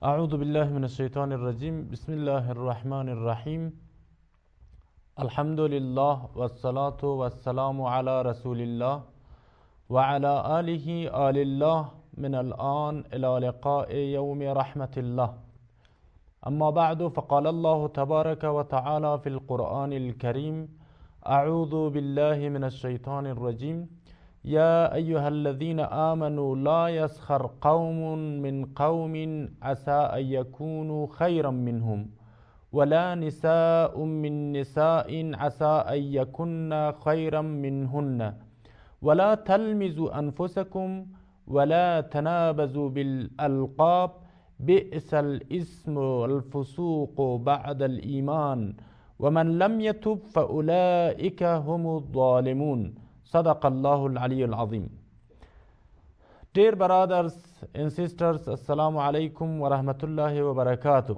أعوذ بالله من الشيطان الرجيم بسم الله الرحمن الرحيم الحمد لله والصلاة والسلام على رسول الله وعلى آله آل الله من الآن إلى لقاء يوم رحمة الله أما بعد فقال الله تبارك وتعالى في القرآن الكريم أعوذ بالله من الشيطان الرجيم يا أيها الذين آمنوا لا يسخر قوم من قوم عسى أن يكونوا خيرا منهم ولا نساء من نساء عسى أن يكن خيرا منهن ولا تلمزوا أنفسكم ولا تنابزوا بالألقاب بئس الاسم الفسوق بعد الإيمان ومن لم يتب فأولئك هم الظالمون صدق الله العلي العظيم. Dear brothers and sisters, Assalamu alaikum wa rahmatullahi wa barakatuh.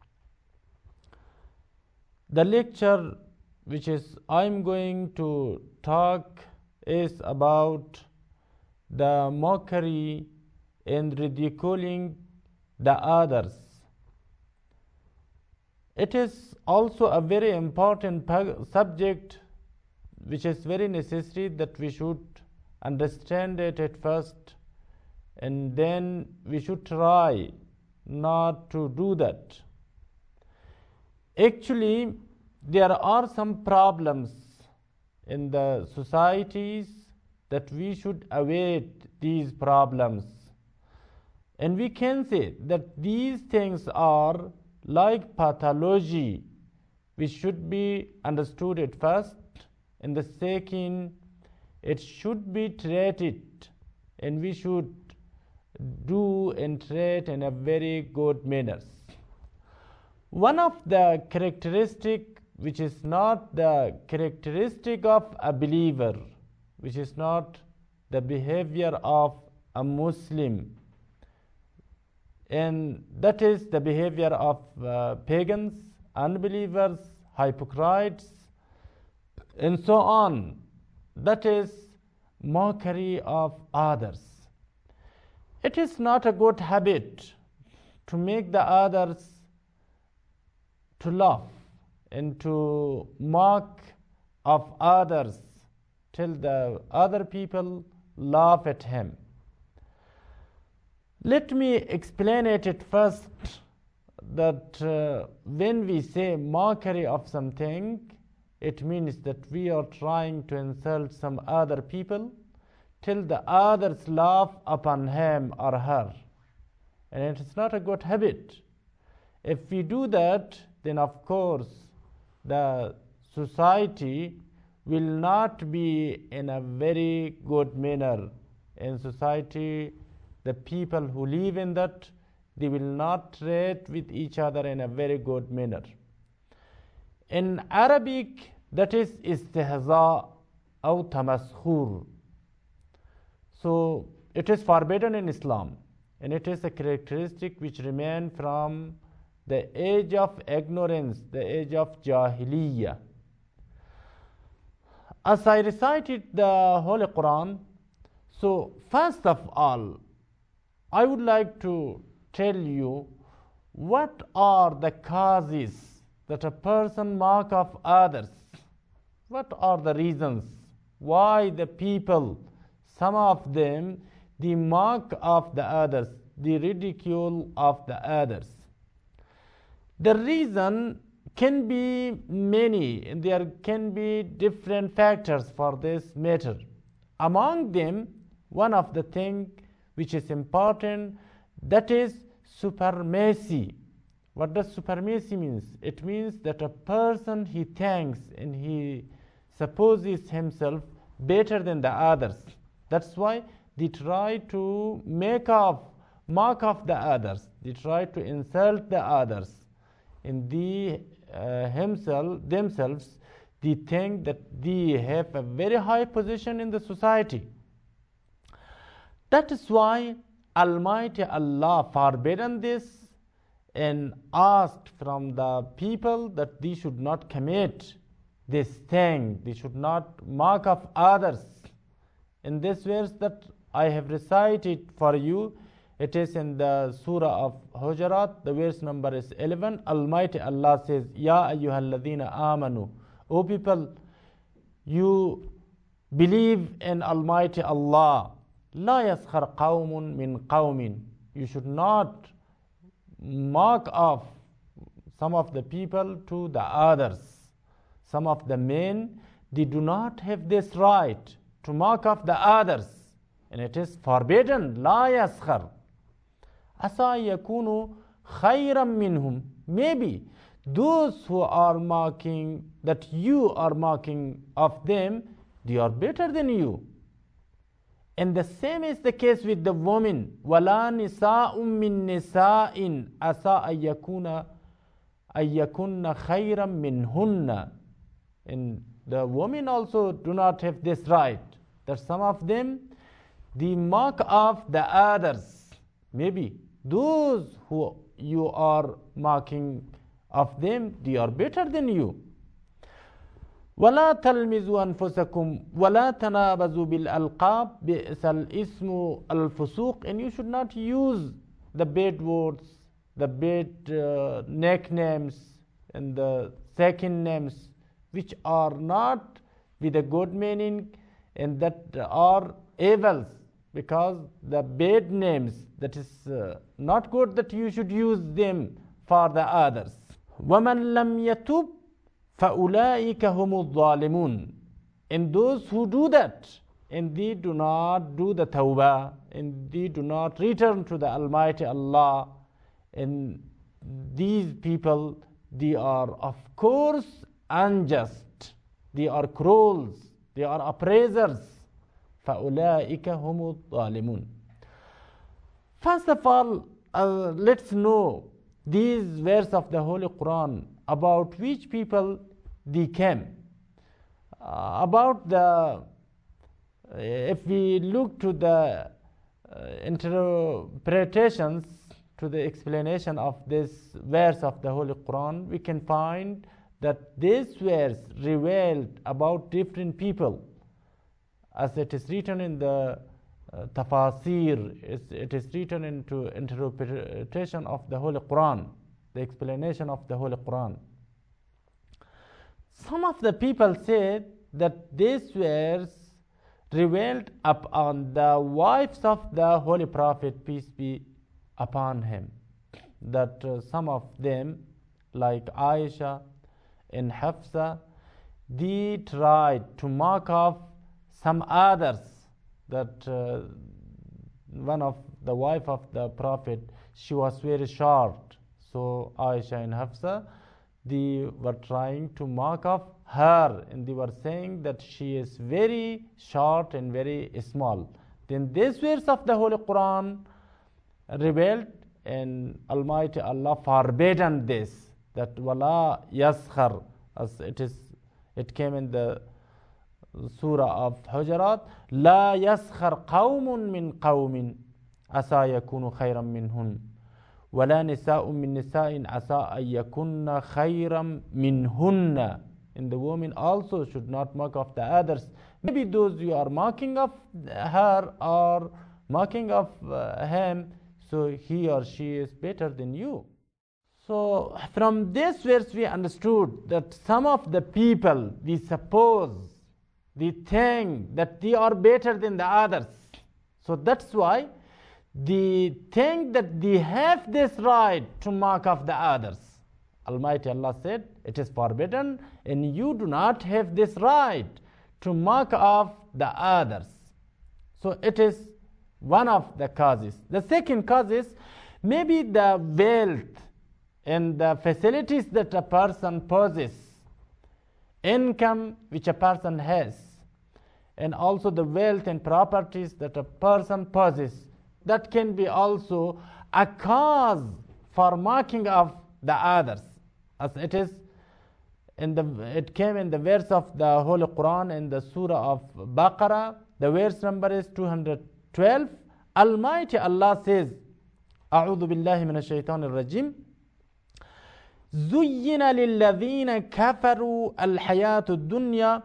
The lecture which is I'm going to talk is about the mockery and ridiculing the others. It is also a very important subject which is very necessary that we should understand it at first, and then we should try not to do that. Actually, there are some problems in the societies that we should avoid these problems. And we can say that these things are like pathology, which should be understood at first. And the second, it should be treated, and we should do and treat in a very good manner. One of the characteristic which is not the characteristic of a believer, which is not the behavior of a Muslim, and that is the behavior of pagans, unbelievers, hypocrites, and so on. That is mockery of others. It is not a good habit to make the others to laugh and to mock of others till the other people laugh at him. Let me explain it at first that when we say mockery of something, it means that we are trying to insult some other people till the others laugh upon him or her. And it is not a good habit. If we do that, then of course the society will not be in a very good manner. In society, the people who live in that, they will not treat with each other in a very good manner. In Arabic, that is istihza or tamaskhur. So it is forbidden in Islam, and it is a characteristic which remains from the age of ignorance, the age of Jahiliyyah. As I recited the Holy Quran, so first of all, I would like to tell you what are the causes that a person mock of others. What are the reasons why the people, some of them, the mock of the others, the ridicule of the others? The reason can be many, and there can be different factors for this matter. Among them, one of the things which is important, that is supremacy. What does supremacy means? It means that a person, he thinks and he supposes himself better than the others. That's why they try to mock of the others. They try to insult the others. And themselves, they think that they have a very high position in the society. That is why Almighty Allah forbidden this and asked from the people that they should not commit this thing, they should not mock of others. In this verse that I have recited for you, It is in the Surah of Hujurat, the verse number is 11. Almighty Allah says, Ya ayyuhalladhina amanu, O people, you believe in Almighty Allah. La yaskhar qawmun min qawmin. You should not mark off some of the people to the others. Some of the men, they do not have this right to mark off the others. And it is forbidden. La yaskhar. Asa yakunu khayran minhum. Maybe those who are marking, that you are marking of them, they are better than you. And the same is the case with the woman. وَلَا نِسَاءٌ مِّن نِسَاءٍ أَسَىٰ أَيَّكُنَّ خَيْرًا مِّنْهُنَّ. And the women also do not have this right, that some of them, they mark off the others. Maybe those who you are marking of them, they are better than you. وَلَا تَلْمِزُوا أَنفُسَكُمْ وَلَا تَنَابَزُوا بِالْأَلْقَابِ بِئْسَ الْإِسْمُ الْفُسُوقِ. And you should not use the bad words, the bad nicknames, and the second names, which are not with a good meaning and that are evils, because the bad names, that is not good, that you should use them for the others. وَمَنْ لَمْ يَتُبْ فَأُولَٰئِكَ هُمُ الظَّالِمُونَ. And those who do that, and they do not do the tawbah, and they do not return to the Almighty Allah, and these people, they are of course unjust, they are cruels, they are oppressors. فَأُولَٰئِكَ هُمُ الظَّالِمُونَ. First of all, let's know these verses of the Holy Quran, about which people they came. About the, if we look to the interpretations, to the explanation of this verse of the Holy Quran, we can find that this verse revealed about different people, as it is written in the tafasir, it is written into interpretation of the Holy Quran, the explanation of the Holy Quran. Some of the people said that this verse revealed upon the wives of the Holy Prophet, peace be upon him. That some of them, like Aisha and Hafsa, they tried to mark off some others, that one of the wife of the Prophet, she was very short. So Aisha and Hafsa, they were trying to mark off her, and they were saying that she is very short and very small. Then this verse of the Holy Quran revealed, and Almighty Allah forbidden this, that wala yaskhar, as it came in the Surah of Hujurat, la yaskhar qawmun min qawmin asa yakunu khayran minhun. وَلَا نِسَاءٌ مِّن نِسَاءٍ عَسَىٰ أَن يَكُنَّ خَيْرًا مِّنْهُنَّ. And the woman also should not mark of the others. Maybe those you are marking of her or marking of him, so he or she is better than you. So from this verse we understood that some of the people, we suppose, they think that they are better than the others. So that's why they think that they have this right to mark off the others. Almighty Allah said, it is forbidden, and you do not have this right to mark off the others. So it is one of the causes. The second cause is maybe the wealth and the facilities that a person possesses, income which a person has, and also the wealth and properties that a person possesses. That can be also a cause for marking of the others, as it is it came in the verse of the Holy Quran in the Surah of Baqarah. The verse number is 212. Almighty Allah says, أعوذ بالله من الشيطان الرجيم زين للذين كفروا الحياة الدنيا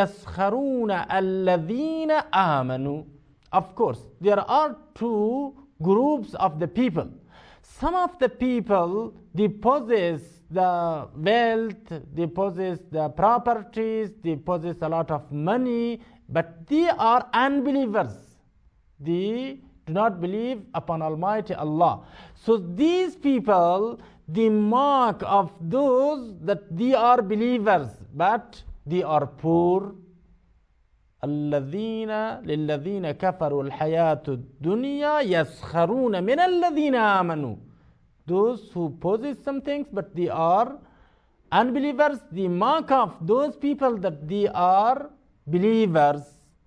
يسخرون الذين آمنوا. Of course, there are two groups of the people. Some of the people, they possess the wealth, they possess the properties, they possess a lot of money, but they are unbelievers. They do not believe upon Almighty Allah. So these people, the mark of those that they are believers, but they are poor. الذين للذين كفروا الحياة الدنيا يسخرون من الذين آمنوا. Those who possess some things but they are unbelievers, the mark of those people that they are believers.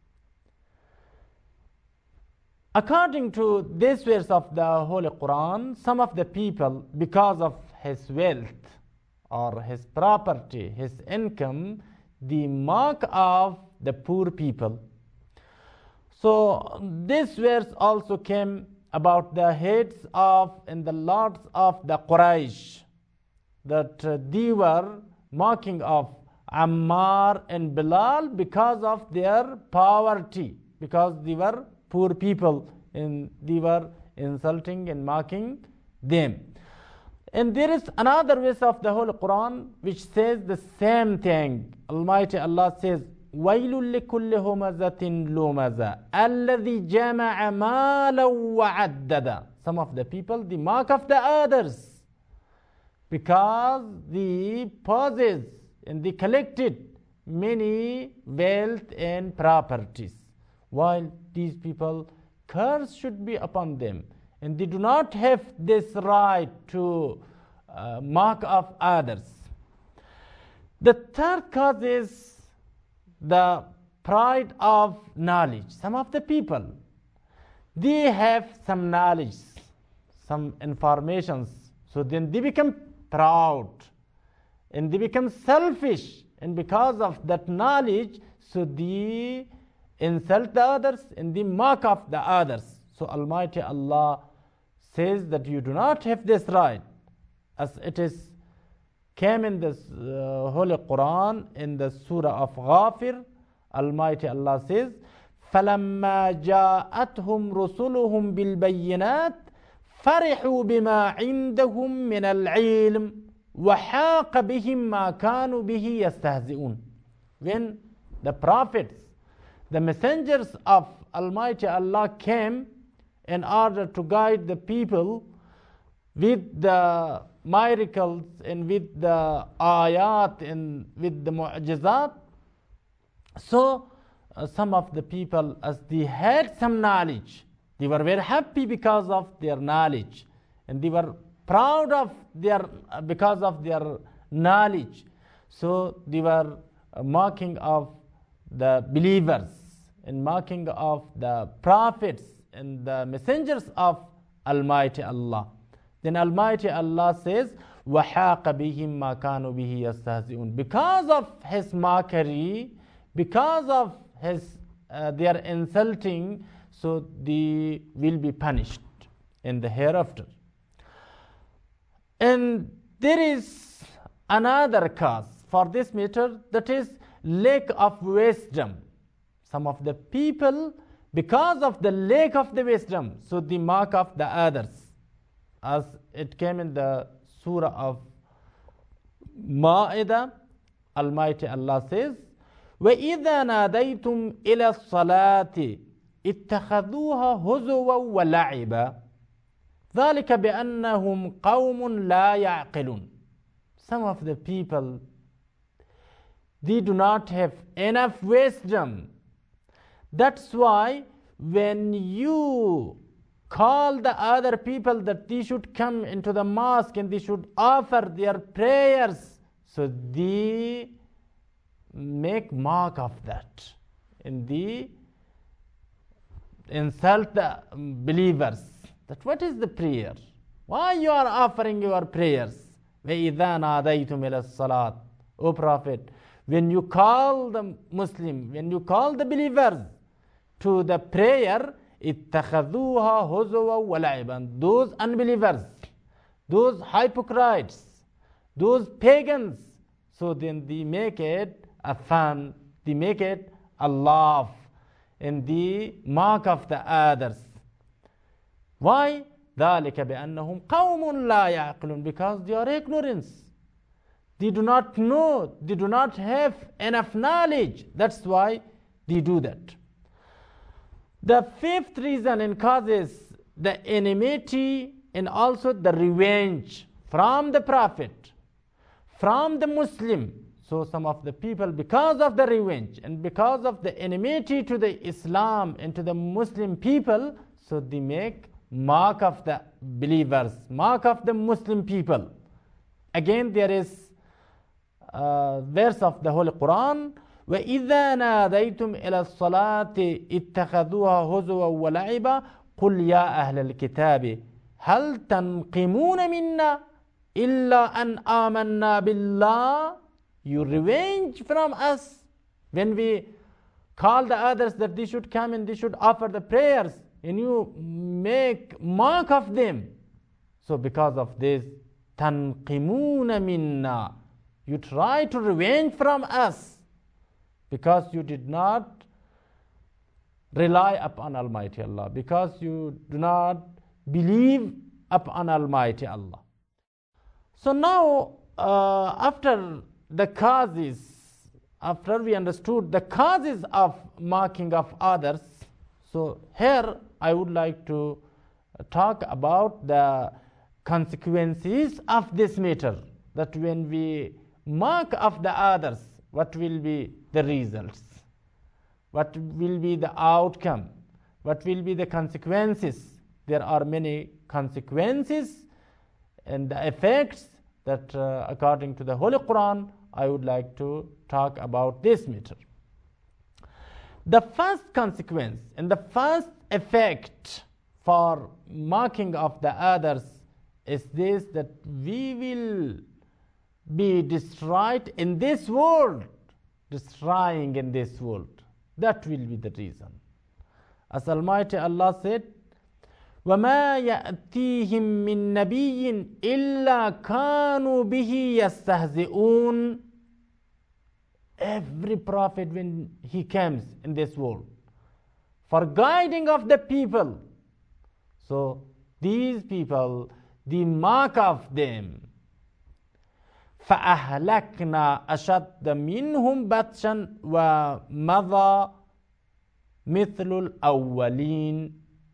According to this verse of the Holy Quran, some of the people, because of his wealth or his property, his income, the mark of the poor people. So this verse also came about the heads of and the lords of the Quraysh, that they were mocking of Ammar and Bilal because of their poverty, because they were poor people and they were insulting and mocking them. And there is another verse of the Holy Quran which says the same thing. Almighty Allah says, وَيْلٌ لِكُلِّ هُمَزَةٍ لُمَزَةٍ الَّذِي جَمَعَ مَالًا وَعَدَّدًا. Some of the people, the mark of the others, because they possess and they collected many wealth and properties, while these people, curse should be upon them, and they do not have this right to mark of others. The third cause is the pride of knowledge. Some of the people, they have some knowledge, some informations, so then they become proud and they become selfish, and because of that knowledge, so they insult the others and they mock of the others. So Almighty Allah says that you do not have this right, as it is came in this Holy Quran in the Surah of Ghafir. Almighty Allah says, فَلَمَّا جَاءَتْهُمْ رُسُلُهُمْ بِالْبَيِّنَاتِ فَرِحُوا بِمَا عِنْدَهُمْ مِنَ الْعِلْمِ وَحَاقَ بِهِمْ مَا كَانُوا بِهِ يَسْتَهْزِئُونَ. When the prophets, the messengers of Almighty Allah came in order to guide the people with the miracles and with the ayat and with the mu'jizat, so some of the people, as they had some knowledge, they were very happy because of their knowledge, and they were proud of their because of their knowledge. So they were mocking of the believers and mocking of the prophets and the messengers of Almighty Allah. Then Almighty Allah says, وَحَاقَ بِهِمْ مَا كَانُوا بِهِ يَسْتَهْزِئُونَ. Because of his mockery, because of his their insulting, so they will be punished in the hereafter. And there is another cause for this matter, that is lack of wisdom. Some of the people, because of the lack of the wisdom, so they mock of the others, as it came in the Surah of Ma'idah. Almighty Allah says, وَإِذَا نَادَيْتُمْ إِلَى الصَّلَاةِ اتَّخَذُوهَا هُزُوًا وَلَعِبًا ذَلِكَ بِأَنَّهُمْ قَوْمٌ لَا يَعْقِلُونَ. Some of the people, they do not have enough wisdom. That's why when you call the other people that they should come into the mosque and they should offer their prayers, so they make mock of that and they insult the believers. That what is the prayer? Why you are offering your prayers? وَإِذَا نَادَيْتُمْ إِلَى الصَّلَاةِ. O Prophet, when you call the Muslim, when you call the believers to the prayer, اتَّخَذُوهَا هُزُوًا وَلَعِبًا. Those unbelievers, those hypocrites, those pagans, so then they make it a fun, they make it a laugh, and the mock of the others. Why? ذَلِكَ بِأَنَّهُمْ قَوْمٌ لَا يَعْقِلُونَ, because they are ignorance. They do not know, they do not have enough knowledge. That's why they do that. The fifth reason and causes the enmity and also the revenge from the Prophet, from the Muslim. So some of the people, because of the revenge and because of the enmity to the Islam and to the Muslim people, so they make mock of the believers, mock of the Muslim people. Again, there is a verse of the Holy Quran, وَإِذَا نَادَيْتُمْ إِلَى الصَّلَاةِ اتَّخَذُوهَا هُزُوًا وَلَعِبًا قُلْ يَا أَهْلَ الْكِتَابِ هَلْ تَنْقِمُونَ مِنَّا إِلَّا أَنْ آمَنَّا بِاللَّهِ. You revenge from us when we call the others that they should come and they should offer the prayers, and you make mock of them. So because of this, تَنْقِمُونَ مِنَّا, you try to revenge from us because you did not rely upon Almighty Allah, because you do not believe upon Almighty Allah. So now, after the causes, after we understood the causes of mocking of others, so here I would like to talk about the consequences of this matter, that when we mock of the others, what will be the results, what will be the outcome, what will be the consequences. There are many consequences and the effects that according to the Holy Quran, I would like to talk about this matter. The first consequence and the first effect for mocking of the others is this, that we will be destroyed in this world, destroying in this world. That will be the reason. As Almighty Allah said, وَمَا يَأْتِيهِم مِّن نَبِيٍّ إِلَّا كَانُوا بِهِ يَسْتَهْزِئُونَ. Every prophet, when he comes in this world for guiding of the people, so these people, they mock of them. فَأَهْلَكْنَا أَشَدَّ مِنْهُمْ بَطْشًا وَمَضَى مِثْلُ الْأَوَّلِينَ.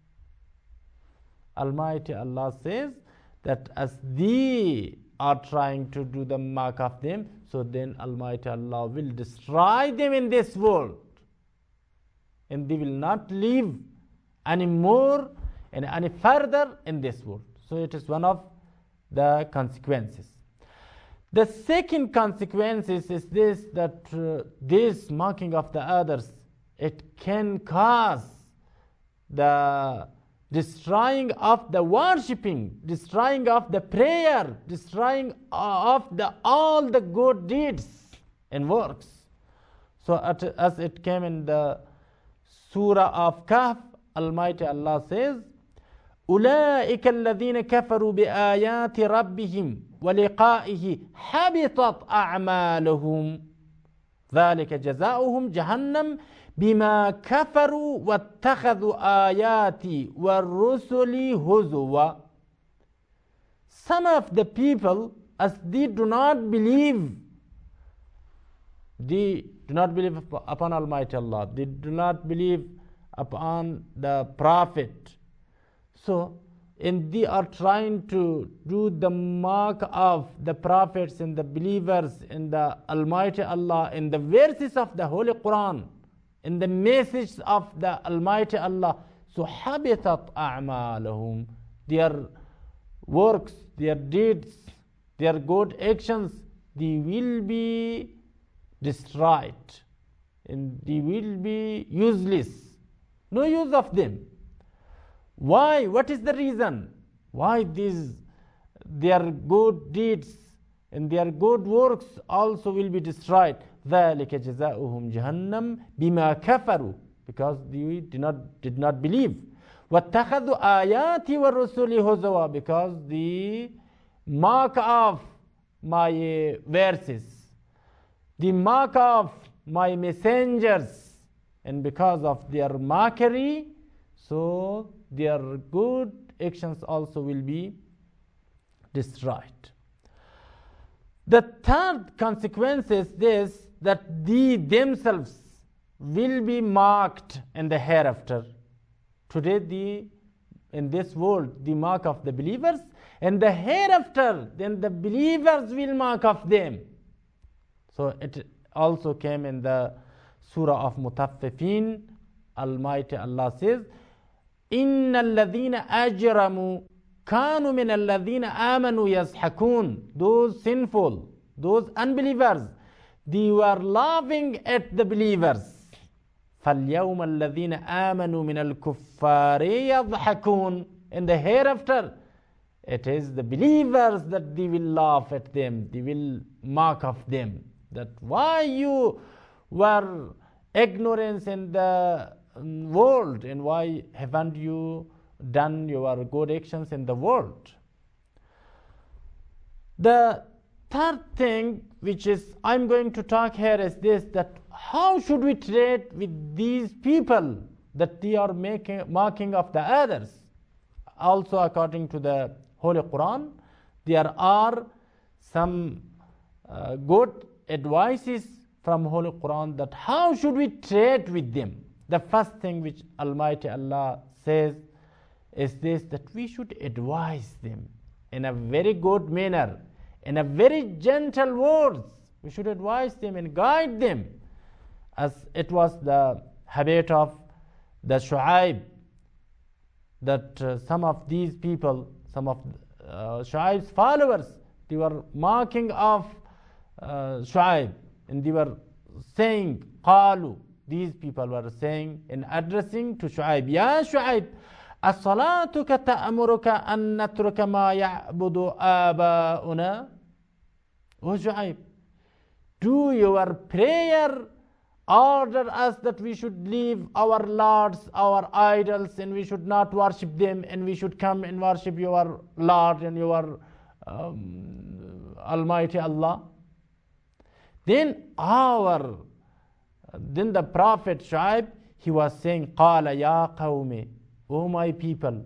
Almighty Allah says that as they are trying to do the mock of them, so then Almighty Allah will destroy them in this world, and they will not live any more and any further in this world. So it is one of the consequences. The second consequence is this, that this mocking of the others, it can cause the destroying of the worshipping, destroying of the prayer, destroying of all the good deeds and works. So as it came in the Surah of Kahf, Almighty Allah says, أُولَٰئِكَ الَّذِينَ كَفَرُوا بِآيَاتِ رَبِّهِمْ وَلِقَائِهِ حَبِطَتْ أَعْمَالُهُمْ ذَلِكَ جَزَاؤُهُمْ جَهَنَّمْ بِمَا كَفَرُوا وَاتَّخَذُوا آيَاتِي وَالرُّسُلِ هُزُوًا. Some of the people, as they do not believe upon Almighty Allah, they do not believe upon the Prophet, so and they are trying to do the mock of the prophets and the believers in the Almighty Allah, in the verses of the Holy Quran, in the message of the Almighty Allah. So habitat a'malahum, their works, their deeds, their good actions, they will be destroyed and they will be useless, no use of them. Why? What is the reason? Why their good deeds and their good works also will be destroyed? ذَلِكَ جَزَاؤُهُمْ جَهَنَّمْ بِمَا كَفَرُوا, because they did not believe. وَاتَّخَذُوا آيَاتِ وَالرُّسُلِ هُزُوًا, because they mock of my verses, they mock of my messengers, and because of their mockery, so their good actions also will be destroyed. The third consequence is this, that they themselves will be marked in the hereafter. Today, in this world, the mark of the believers, and the hereafter, then the believers will mark of them. So it also came in the Surah of Mutaffifin. Almighty Allah says, Inna alladhina ajramu kanu min alladhina amanu yazhakun. Those sinful, those unbelievers, they were laughing at the believers. فَالْيَوْمَ الَّذِينَ آمَنُوا مِنَ الْكُفَّارِ يَضْحَكُونَ. In the hereafter, it is the believers that they will laugh at them, they will mock of them. That why you were ignorance in the world, and why haven't you done your good actions in the world? The third thing which is I'm going to talk here is this, that how should we treat with these people that they are mocking of the others? Also, according to the Holy Quran, there are some good advices from Holy Quran that how should we treat with them. The first thing which Almighty Allah says is this, that we should advise them in a very good manner, in a very gentle words. We should advise them and guide them, as it was the habit of the Shu'aib, that some of these people, some of Shu'aib's followers, they were mocking of Shu'aib, and they were saying, Qalu, these people were saying in addressing to Shu'aib, Ya Shu'aib, أَصَلَاتُكَ تَأْمُرُكَ أَن نَتْرُكَ مَا يَعْبُدُ آبَاؤُنَا. O Shu'aib, do your prayer order us that we should leave our lords, our idols, and we should not worship them, and we should come and worship your Lord and your Almighty Allah? Then the Prophet Shu'aib, he was saying, قَالَ يَا قَوْمِ, O my people,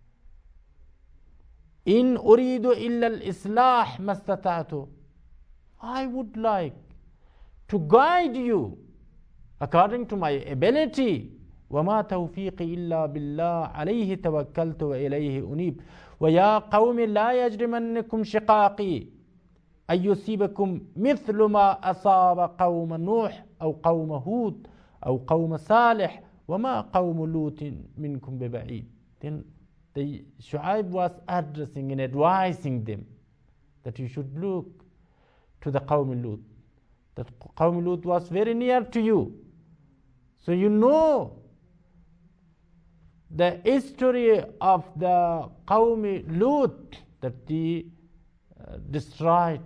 إِنْ أُرِيدُ إِلَّا الْإِصْلَاحِ مَا اسْتَطَعْتُ. I would like to guide you according to my ability. وَمَا تَوْفِيقِي إِلَّا بِاللَّهِ عَلَيْهِ تَوَكَّلْتُ وَإِلَيْهِ أُنِيبُ وَيَا قَوْمِ لَا يَجْرِمَنَّكُمْ شِقَاقِي أَن يُصِيبَكُمْ مِثْلُ مَا أَصَابَ قَوْمَ نُوحٍ أَوْ قَوْمَ هُودٍ أَوْ قَوْمَ صَالِحٍ وَمَا قَوْمُ لُوطٍ مِنْكُمْ بِبَعِيدٍ. Then the Shu'aib was addressing and advising them that you should look to the Qawm Lut. That Qawm Lut was very near to you. So you know the history of the Qawm Lut, that they destroyed.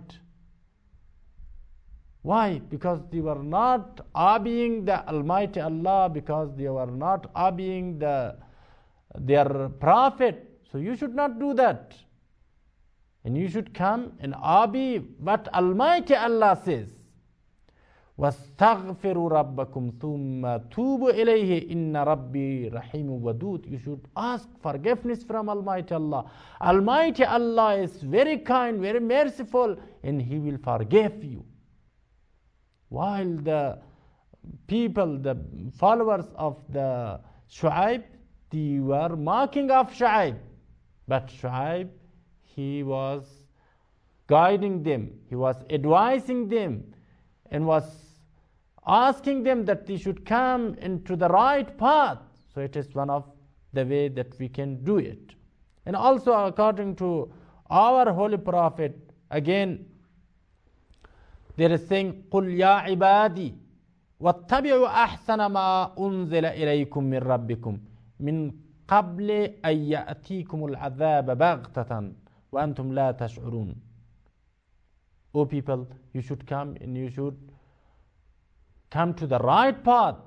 Why? Because they were not obeying the Almighty Allah, because they were not obeying their Prophet. So you should not do that. And you should come and obey what Almighty Allah says. وَاسْتَغْفِرُوا رَبَّكُمْ ثُمَّ تُوبُوا إِلَيْهِ إِنَّ رَبِّي رَحِيمٌ وَدُودٌ. You should ask forgiveness from Almighty Allah. Almighty Allah is very kind, very merciful, and He will forgive you. While the people, the followers of the Shu'aib, they were mocking of Shu'aib. But Shu'aib, he was guiding them, he was advising them, and was asking them that they should come into the right path. So it is one of the way that we can do it. And also according to our Holy Prophet, again, there is saying, قُلْ يَا عِبَادِي وَاتَّبِعُوا أَحْسَنَ مَا أُنزِلَ إِلَيْكُم مِّن رَبِّكُمْ مِن قَبْلِ أَن يَأْتِيكُمُ الْعَذَابَ بَغْتَةً وَأَنْتُمْ لَا تَشْعُرُونَ. O people, you should come and you should come to the right path,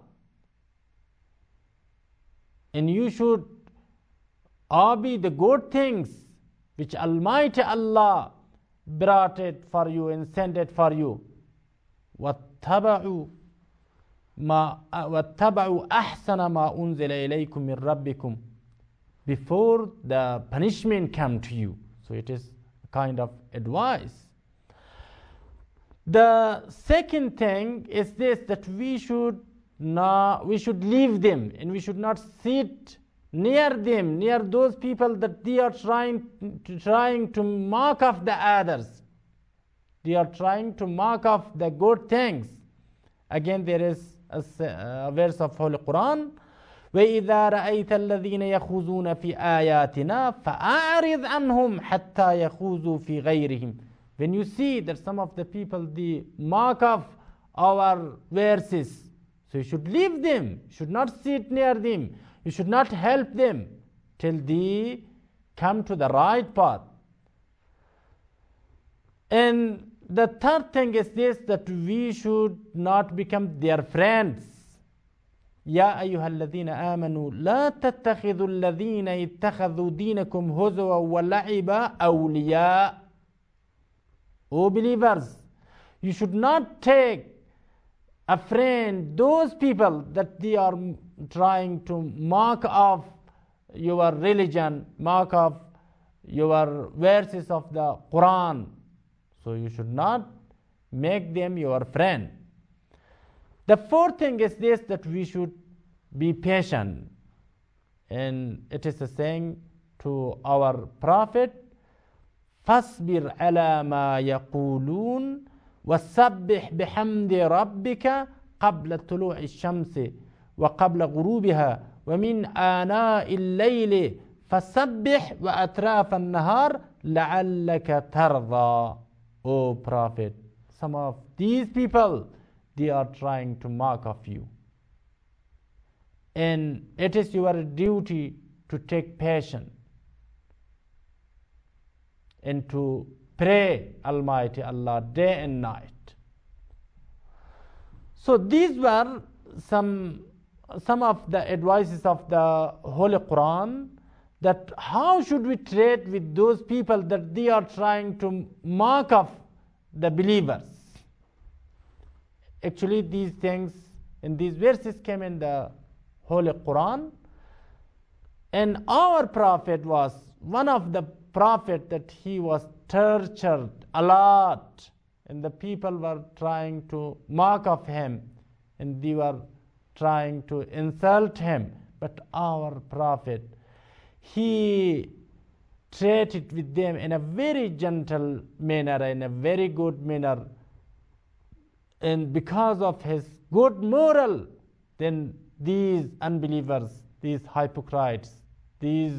and you should obey the good things which Almighty Allah brought it for you and sent it for you. وَاتَّبَعُوا أَحْسَنَ مَا أُنزِلَ إِلَيْكُم مِّن رَبِّكُمْ before the punishment come to you. So it is a kind of advice. The second thing is this, that we should leave them, and we should not sit near them, near those people that they are trying to mock of the others. They are trying to mock of the good things. Again, there is a verse of Holy Quran, وَإِذَا رَأَيْتَ الَّذِينَ يَخُوضُونَ فِي آيَاتِنَا فَأَعْرِضْ عَنْهُمْ حَتَّى يَخُوضُوا فِي غَيْرِهِمْ. When you see that some of the people, they mock of our verses, so you should leave them, you should not sit near them, you should not help them till they come to the right path. And the third thing is this, that we should not become their friends. يا أيها الذين آمنوا لا تتخذوا الذين اتخذوا دينكم هزوا ولعبا أولياء. O believers, you should not take a friend those people that they are trying to mock of your religion, mock of your verses of the Quran. So you should not make them your friend. The fourth thing is this, that we should be patient. And it is a saying to our Prophet, فَاصْبِرْ عَلَى مَا يَقُولُونَ وَسَبِّحْ بِحَمْدِ رَبِّكَ قَبْلَ طُلُوعِ الشَّمْسِ وَقَبْلَ غُرُوبِهَا وَمِنْ آنَاءِ اللَّيْلِ فَسَبِّحْ وَأَطْرَافَ النَّهَارِ لَعَلَّكَ تَرْضَى. O Prophet, some of these people, they are trying to mock of you. And it is your duty to take patience and to pray Almighty Allah day and night. So these were some of the advices of the Holy Quran, that how should we treat with those people that they are trying to mock of the believers. Actually, these things in these verses came in the Holy Quran, and our Prophet was one of the prophet that he was tortured a lot, and the people were trying to mock of him, and they were trying to insult him. But our Prophet, he treated with them in a very gentle manner, in a very good manner, and because of his good moral, then these unbelievers, these hypocrites, these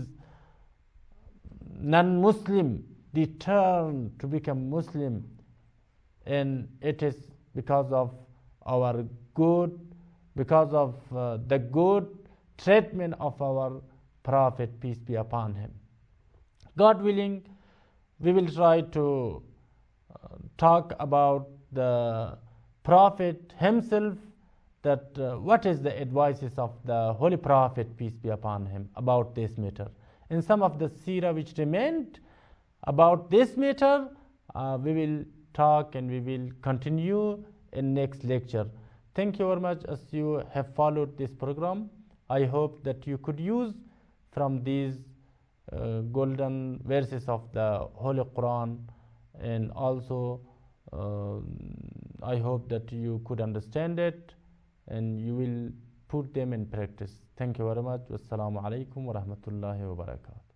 non-Muslim, they turn to become Muslim, and it is because of our good, because of the good treatment of our Prophet, peace be upon him. God willing, we will try to talk about the Prophet himself, that what is the advices of the Holy Prophet, peace be upon him, about this matter. In some of the seerah which remained about this matter, we will talk and we will continue in next lecture. Thank you very much as you have followed this program. I hope that you could use from these golden verses of the Holy Quran, and also I hope that you could understand it and you will put them in practice. Thank you very much. Wassalamu alaikum wa rahmatullahi wa barakatuh.